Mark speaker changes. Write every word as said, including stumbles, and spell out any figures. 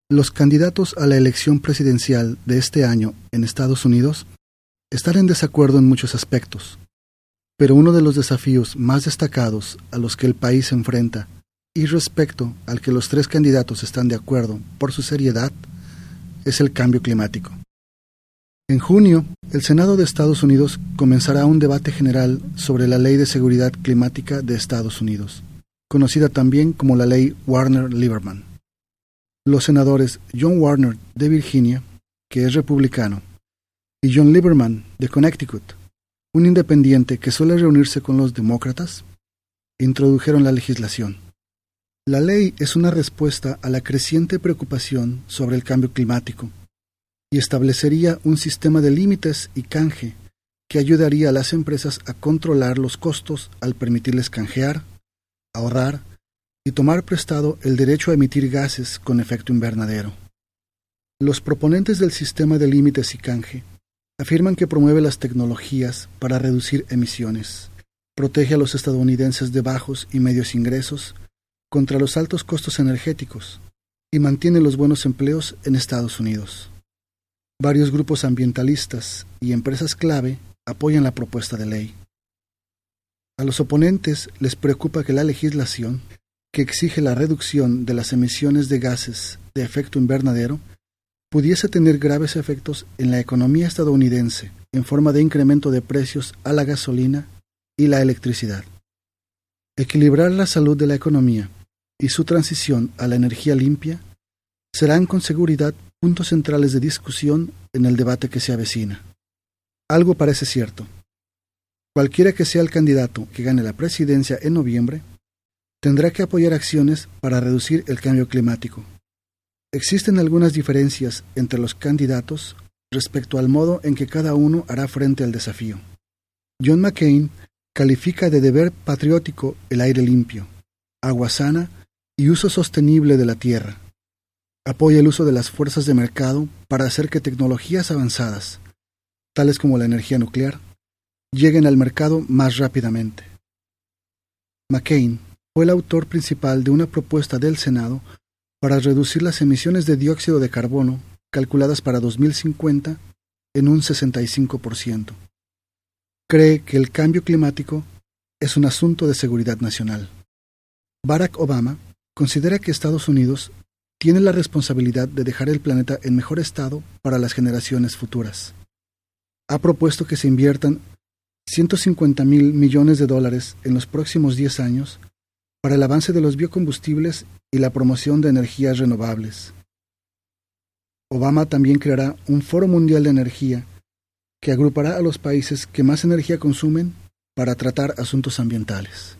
Speaker 1: Los candidatos a la elección presidencial de este año en Estados Unidos están en desacuerdo en muchos aspectos, pero uno de los desafíos más destacados a los que el país se enfrenta, y respecto al que los tres candidatos están de acuerdo por su seriedad, es el cambio climático. En junio, el Senado de Estados Unidos comenzará un debate general sobre la Ley de Seguridad Climática de Estados Unidos, conocida también como la Ley Warner-Lieberman. Los senadores John Warner de Virginia, que es republicano, y John Lieberman de Connecticut, un independiente que suele reunirse con los demócratas, introdujeron la legislación. La ley es una respuesta a la creciente preocupación sobre el cambio climático y establecería un sistema de límites y canje que ayudaría a las empresas a controlar los costos al permitirles canjear, ahorrar y tomar prestado el derecho a emitir gases con efecto invernadero. Los proponentes del sistema de límites y canje afirman que promueve las tecnologías para reducir emisiones, protege a los estadounidenses de bajos y medios ingresos contra los altos costos energéticos y mantiene los buenos empleos en Estados Unidos. Varios grupos ambientalistas y empresas clave apoyan la propuesta de ley. A los oponentes les preocupa que la legislación, que exige la reducción de las emisiones de gases de efecto invernadero, pudiese tener graves efectos en la economía estadounidense en forma de incremento de precios a la gasolina y la electricidad. Equilibrar la salud de la economía y su transición a la energía limpia serán con seguridad puntos centrales de discusión en el debate que se avecina. Algo parece cierto. Cualquiera que sea el candidato que gane la presidencia en noviembre, tendrá que apoyar acciones para reducir el cambio climático. Existen algunas diferencias entre los candidatos respecto al modo en que cada uno hará frente al desafío. John McCain califica de deber patriótico el aire limpio, agua sana y uso sostenible de la tierra. Apoya el uso de las fuerzas de mercado para hacer que tecnologías avanzadas, tales como la energía nuclear, lleguen al mercado más rápidamente. McCain fue el autor principal de una propuesta del Senado para reducir las emisiones de dióxido de carbono calculadas para dos mil cincuenta en un sesenta y cinco por ciento. Cree que el cambio climático es un asunto de seguridad nacional. Barack Obama considera que Estados Unidos tiene la responsabilidad de dejar el planeta en mejor estado para las generaciones futuras. Ha propuesto que se inviertan ciento cincuenta mil millones de dólares en los próximos diez años para el avance de los biocombustibles y la promoción de energías renovables. Obama también creará un Foro Mundial de Energía que agrupará a los países que más energía consumen para tratar asuntos ambientales.